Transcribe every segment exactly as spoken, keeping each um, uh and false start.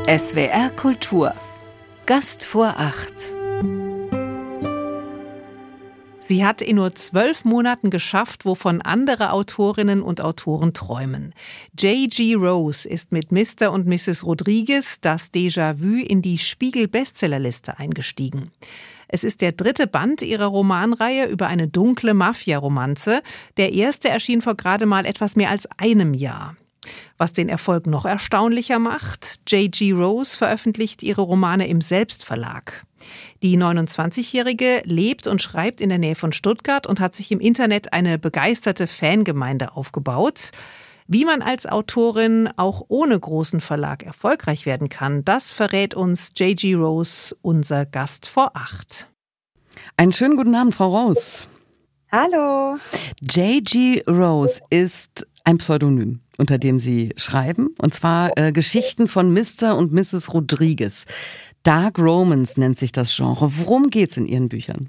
S W R Kultur. Gast vor acht. Sie hat in nur zwölf Monaten geschafft, wovon andere Autorinnen und Autoren träumen. J G. Rose ist mit Mister und Misses Rodriguez, das Déjà-vu, in die Spiegel-Bestsellerliste eingestiegen. Es ist der dritte Band ihrer Romanreihe über eine dunkle Mafia-Romanze. Der erste erschien vor gerade mal etwas mehr als einem Jahr. Was den Erfolg noch erstaunlicher macht: J G. Rose veröffentlicht ihre Romane im Selbstverlag. Die neunundzwanzigjährige lebt und schreibt in der Nähe von Stuttgart und hat sich im Internet eine begeisterte Fangemeinde aufgebaut. Wie man als Autorin auch ohne großen Verlag erfolgreich werden kann, das verrät uns J G. Rose, unser Gast vor acht. Einen schönen guten Abend, Frau Rose. Hallo. J G. Rose ist ein Pseudonym, unter dem Sie schreiben, und zwar äh, Geschichten von Mister und Misses Rodriguez. Dark Romance nennt sich das Genre. Worum geht's in Ihren Büchern?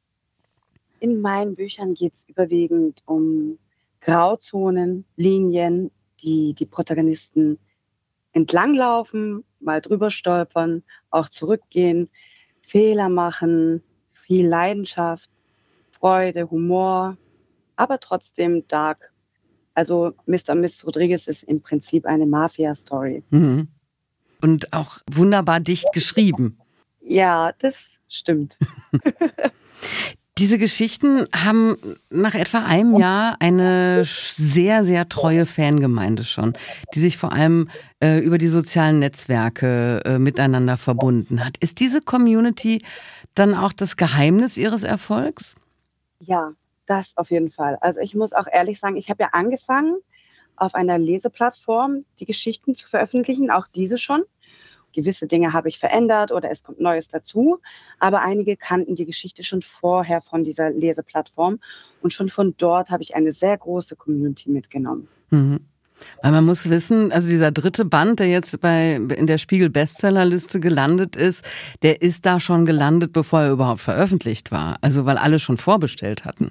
In meinen Büchern geht es überwiegend um Grauzonen, Linien, die die Protagonisten entlanglaufen, mal drüber stolpern, auch zurückgehen, Fehler machen, viel Leidenschaft, Freude, Humor, aber trotzdem dark. Also Mister und Misses Rodriguez ist im Prinzip eine Mafia-Story. Mhm. Und auch wunderbar dicht geschrieben. Ja, das stimmt. Diese Geschichten haben nach etwa einem Jahr eine sehr, sehr treue Fangemeinde schon, die sich vor allem äh, über die sozialen Netzwerke äh, miteinander verbunden hat. Ist diese Community dann auch das Geheimnis Ihres Erfolgs? Ja, das auf jeden Fall. Also ich muss auch ehrlich sagen, ich habe ja angefangen, auf einer Leseplattform die Geschichten zu veröffentlichen, auch diese schon. Gewisse Dinge habe ich verändert oder es kommt Neues dazu, aber einige kannten die Geschichte schon vorher von dieser Leseplattform und schon von dort habe ich eine sehr große Community mitgenommen. Mhm. Weil man muss wissen, also dieser dritte Band, der jetzt bei in der Spiegel-Bestsellerliste gelandet ist, der ist da schon gelandet, bevor er überhaupt veröffentlicht war. Also weil alle schon vorbestellt hatten.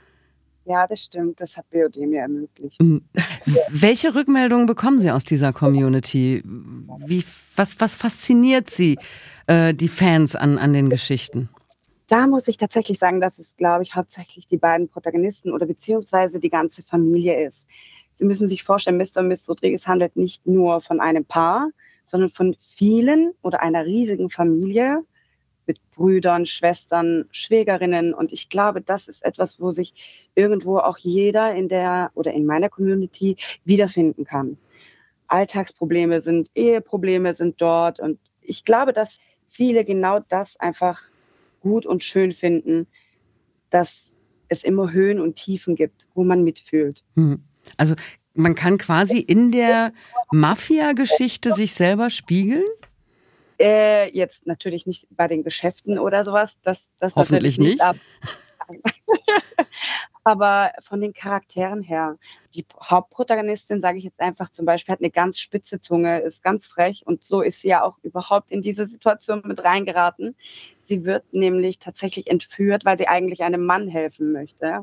Ja, das stimmt. Das hat B O D mir ermöglicht. Mhm. Welche Rückmeldungen bekommen Sie aus dieser Community? Wie, was, was fasziniert Sie, äh, die Fans an, an den Geschichten? Da muss ich tatsächlich sagen, dass es, glaube ich, hauptsächlich die beiden Protagonisten oder beziehungsweise die ganze Familie ist. Sie müssen sich vorstellen, Mister und Misses Rodriguez handelt nicht nur von einem Paar, sondern von vielen oder einer riesigen Familie mit Brüdern, Schwestern, Schwägerinnen. Und ich glaube, das ist etwas, wo sich irgendwo auch jeder in der oder in meiner Community wiederfinden kann. Alltagsprobleme sind, Eheprobleme sind dort. Und ich glaube, dass viele genau das einfach gut und schön finden, dass es immer Höhen und Tiefen gibt, wo man mitfühlt. Also man kann quasi in der Mafia-Geschichte sich selber spiegeln? Äh, jetzt natürlich nicht bei den Geschäften oder sowas. Das, das Hoffentlich natürlich nicht. nicht. Aber von den Charakteren her. Die Hauptprotagonistin, sage ich jetzt einfach zum Beispiel, hat eine ganz spitze Zunge, ist ganz frech und so ist sie ja auch überhaupt in diese Situation mit reingeraten. Sie wird nämlich tatsächlich entführt, weil sie eigentlich einem Mann helfen möchte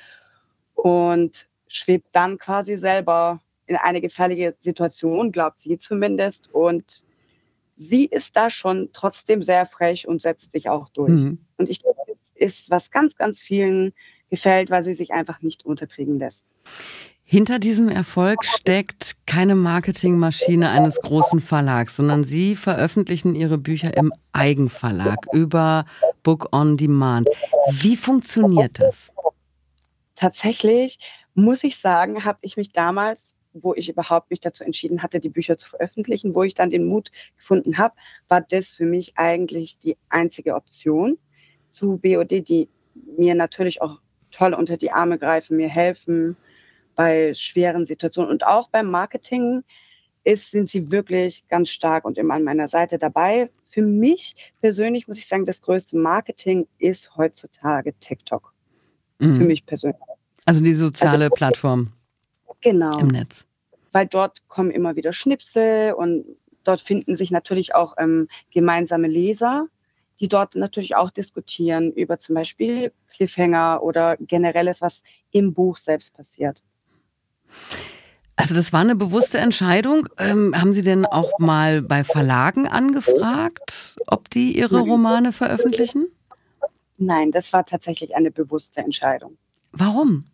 und schwebt dann quasi selber in eine gefährliche Situation, glaubt sie zumindest, und sie ist da schon trotzdem sehr frech und setzt sich auch durch. Mhm. Und ich glaube, das ist, was ganz, ganz vielen gefällt, weil sie sich einfach nicht unterkriegen lässt. Hinter diesem Erfolg steckt keine Marketingmaschine eines großen Verlags, sondern Sie veröffentlichen Ihre Bücher im Eigenverlag über Book on Demand. Wie funktioniert das? Tatsächlich muss ich sagen, habe ich mich damals, wo ich überhaupt mich dazu entschieden hatte, die Bücher zu veröffentlichen, wo ich dann den Mut gefunden habe, war das für mich eigentlich die einzige Option zu B O D, die mir natürlich auch toll unter die Arme greifen, mir helfen bei schweren Situationen. Und auch beim Marketing ist, sind sie wirklich ganz stark und immer an meiner Seite dabei. Für mich persönlich muss ich sagen, das größte Marketing ist heutzutage TikTok. Mhm. Für mich persönlich. Also die soziale also, Plattform. Genau. Im Netz. Weil dort kommen immer wieder Schnipsel und dort finden sich natürlich auch ähm, gemeinsame Leser, die dort natürlich auch diskutieren über zum Beispiel Cliffhanger oder Generelles, was im Buch selbst passiert. Also das war eine bewusste Entscheidung. Ähm, haben Sie denn auch mal bei Verlagen angefragt, ob die Ihre Romane veröffentlichen? Nein, das war tatsächlich eine bewusste Entscheidung. Warum?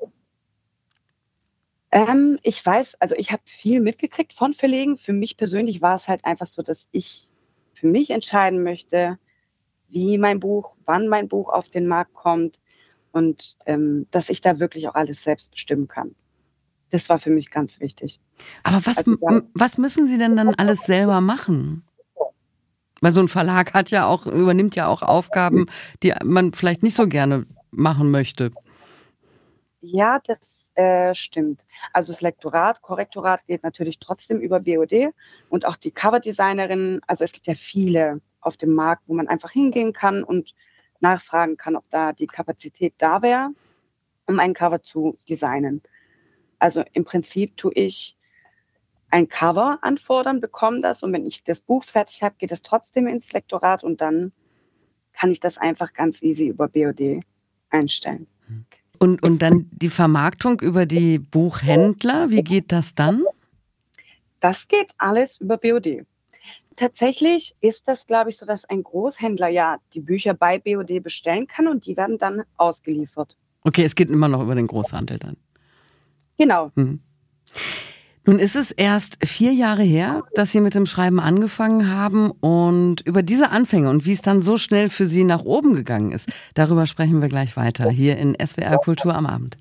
Ähm, ich weiß, also ich habe viel mitgekriegt von Verlegen. Für mich persönlich war es halt einfach so, dass ich für mich entscheiden möchte, wie mein Buch, wann mein Buch auf den Markt kommt und ähm, dass ich da wirklich auch alles selbst bestimmen kann. Das war für mich ganz wichtig. Aber was, Also, m- was müssen Sie denn dann alles selber machen? Weil so ein Verlag hat ja auch, übernimmt ja auch Aufgaben, die man vielleicht nicht so gerne machen möchte. Ja, das äh, stimmt. Also das Lektorat, Korrektorat geht natürlich trotzdem über B O D und auch die Coverdesignerin. Also es gibt ja viele auf dem Markt, wo man einfach hingehen kann und nachfragen kann, ob da die Kapazität da wäre, um ein Cover zu designen. Also im Prinzip tue ich ein Cover anfordern, bekomme das und wenn ich das Buch fertig habe, geht es trotzdem ins Lektorat und dann kann ich das einfach ganz easy über B O D einstellen. Und, und dann die Vermarktung über die Buchhändler, wie geht das dann? Das geht alles über B O D. Tatsächlich ist das, glaube ich, so, dass ein Großhändler ja die Bücher bei B O D bestellen kann und die werden dann ausgeliefert. Okay, es geht immer noch über den Großhandel dann. Genau. Mhm. Nun ist es erst vier Jahre her, dass Sie mit dem Schreiben angefangen haben und über diese Anfänge und wie es dann so schnell für Sie nach oben gegangen ist, darüber sprechen wir gleich weiter hier in S W R Kultur am Abend.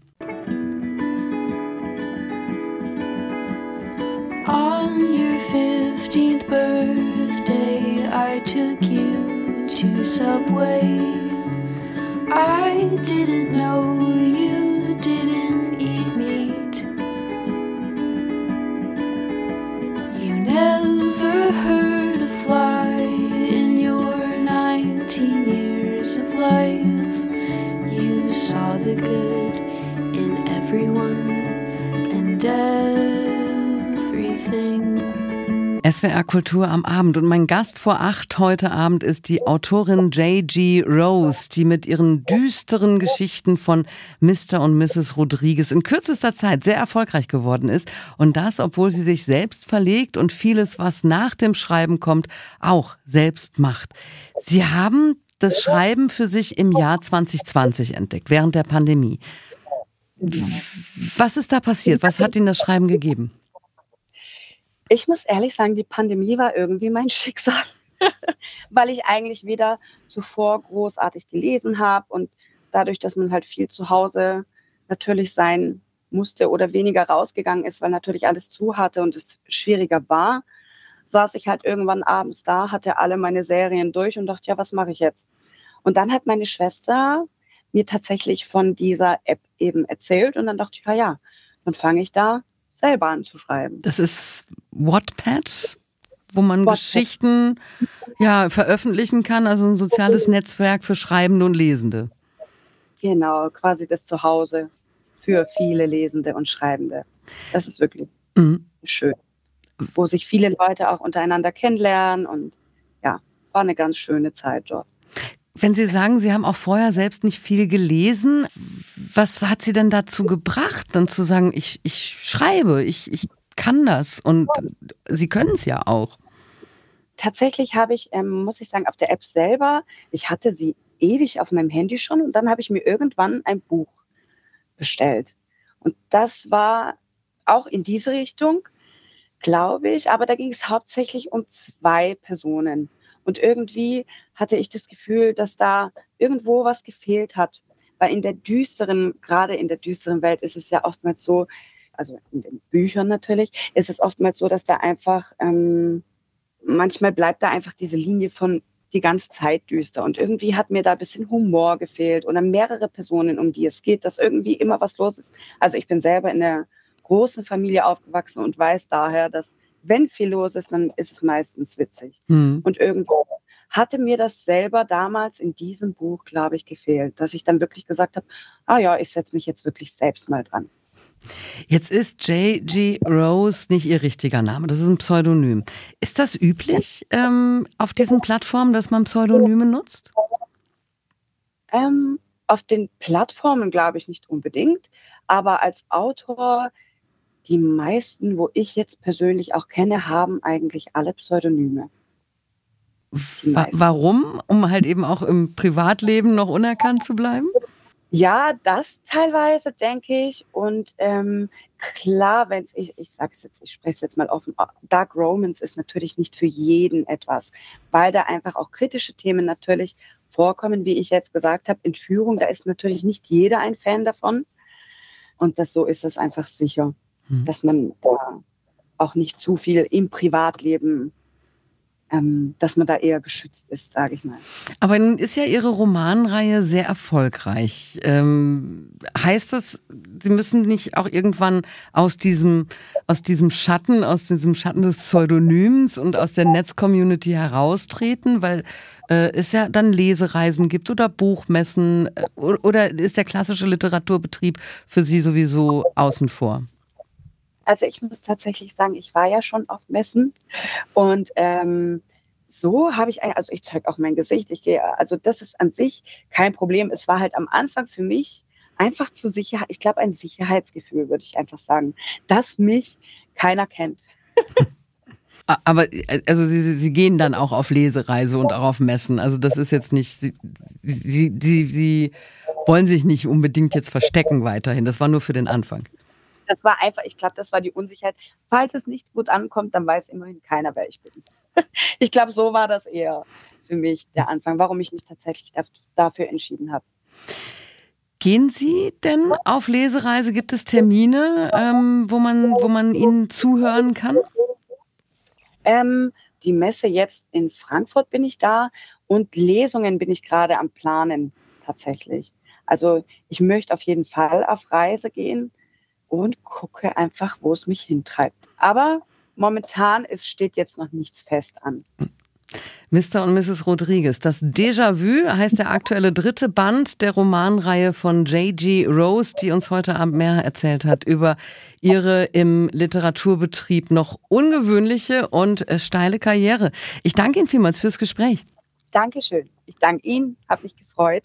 On your fifteenth birthday, I took you to Subway. I didn't know you didn't eat meat. You never heard a fly in your nineteen years of life. You saw the good in everyone and everything. S W R Kultur am Abend und mein Gast vor acht heute Abend ist die Autorin J G Rose, die mit ihren düsteren Geschichten von Mister und Misses Rodriguez in kürzester Zeit sehr erfolgreich geworden ist und das, obwohl sie sich selbst verlegt und vieles, was nach dem Schreiben kommt, auch selbst macht. Sie haben das Schreiben für sich im Jahr zwanzig zwanzig entdeckt, während der Pandemie. Was ist da passiert? Was hat Ihnen das Schreiben gegeben? Ich muss ehrlich sagen, die Pandemie war irgendwie mein Schicksal, weil ich eigentlich weder zuvor großartig gelesen habe und dadurch, dass man halt viel zu Hause natürlich sein musste oder weniger rausgegangen ist, weil natürlich alles zu hatte und es schwieriger war, saß ich halt irgendwann abends da, hatte alle meine Serien durch und dachte, ja, was mache ich jetzt? Und dann hat meine Schwester mir tatsächlich von dieser App eben erzählt und dann dachte ich, ja, ja, dann fange ich da selber an zu schreiben. Das ist Wattpad, wo man Wattpad. Geschichten ja, veröffentlichen kann, also ein soziales Netzwerk für Schreibende und Lesende. Genau, quasi das Zuhause für viele Lesende und Schreibende. Das ist wirklich Mhm. schön, wo sich viele Leute auch untereinander kennenlernen und ja, war eine ganz schöne Zeit dort. Wenn Sie sagen, Sie haben auch vorher selbst nicht viel gelesen, was hat Sie denn dazu gebracht, dann zu sagen, ich, ich schreibe, ich, ich kann das und Sie können es ja auch? Tatsächlich habe ich, ähm, muss ich sagen, auf der App selber, ich hatte sie ewig auf meinem Handy schon und dann habe ich mir irgendwann ein Buch bestellt. Und das war auch in diese Richtung, glaube ich, aber da ging es hauptsächlich um zwei Personen. Und irgendwie hatte ich das Gefühl, dass da irgendwo was gefehlt hat. Weil in der düsteren, gerade in der düsteren Welt ist es ja oftmals so, also in den Büchern natürlich, ist es oftmals so, dass da einfach, ähm, manchmal bleibt da einfach diese Linie von die ganze Zeit düster. Und irgendwie hat mir da ein bisschen Humor gefehlt oder mehrere Personen, um die es geht, dass irgendwie immer was los ist. Also ich bin selber in einer großen Familie aufgewachsen und weiß daher, dass wenn viel los ist, dann ist es meistens witzig. Mhm. Und irgendwo hatte mir das selber damals in diesem Buch, glaube ich, gefehlt, dass ich dann wirklich gesagt habe, ah ja, ich setze mich jetzt wirklich selbst mal dran. Jetzt ist J G Rose nicht Ihr richtiger Name, das ist ein Pseudonym. Ist das üblich ähm, auf diesen Plattformen, dass man Pseudonyme nutzt? Ähm, auf den Plattformen glaube ich nicht unbedingt, aber als Autor die meisten, wo ich jetzt persönlich auch kenne, haben eigentlich alle Pseudonyme. Wa- Warum? Um halt eben auch im Privatleben noch unerkannt zu bleiben? Ja, das teilweise, denke ich. Und ähm, klar, wenn es, ich, ich sage es jetzt, ich spreche es jetzt mal offen, Dark Romance ist natürlich nicht für jeden etwas, weil da einfach auch kritische Themen natürlich vorkommen, wie ich jetzt gesagt habe. Entführung, da ist natürlich nicht jeder ein Fan davon. Und das so ist es einfach sicher, hm. dass man da auch nicht zu viel im Privatleben Ähm, dass man da eher geschützt ist, sage ich mal. Aber nun ist ja Ihre Romanreihe sehr erfolgreich. Ähm, heißt das, Sie müssen nicht auch irgendwann aus diesem, aus diesem Schatten, aus diesem Schatten des Pseudonyms und aus der Netzcommunity heraustreten, weil äh, es ja dann Lesereisen gibt oder Buchmessen äh, oder ist der klassische Literaturbetrieb für Sie sowieso außen vor? Also ich muss tatsächlich sagen, ich war ja schon auf Messen und ähm, so habe ich, also ich zeige auch mein Gesicht, ich gehe, also das ist an sich kein Problem. Es war halt am Anfang für mich einfach zu Sicherheit, ich glaube ein Sicherheitsgefühl, würde ich einfach sagen, dass mich keiner kennt. Aber also Sie, Sie gehen dann auch auf Lesereise und auch auf Messen, also das ist jetzt nicht, Sie, Sie, Sie, Sie wollen sich nicht unbedingt jetzt verstecken weiterhin, das war nur für den Anfang. Das war einfach, ich glaube, das war die Unsicherheit. Falls es nicht gut ankommt, dann weiß immerhin keiner, wer ich bin. Ich glaube, so war das eher für mich der Anfang, warum ich mich tatsächlich dafür entschieden habe. Gehen Sie denn auf Lesereise? Gibt es Termine, ähm, wo man, wo man Ihnen zuhören kann? Ähm, die Messe jetzt in Frankfurt bin ich da und Lesungen bin ich gerade am Planen tatsächlich. Also ich möchte auf jeden Fall auf Reise gehen und gucke einfach, wo es mich hintreibt. Aber momentan es steht jetzt noch nichts fest an. Mister und Misses Rodriguez, das Déjà-vu heißt der aktuelle dritte Band der Romanreihe von J G Rose, die uns heute Abend mehr erzählt hat über ihre im Literaturbetrieb noch ungewöhnliche und steile Karriere. Ich danke Ihnen vielmals fürs Gespräch. Dankeschön. Ich danke Ihnen, habe mich gefreut.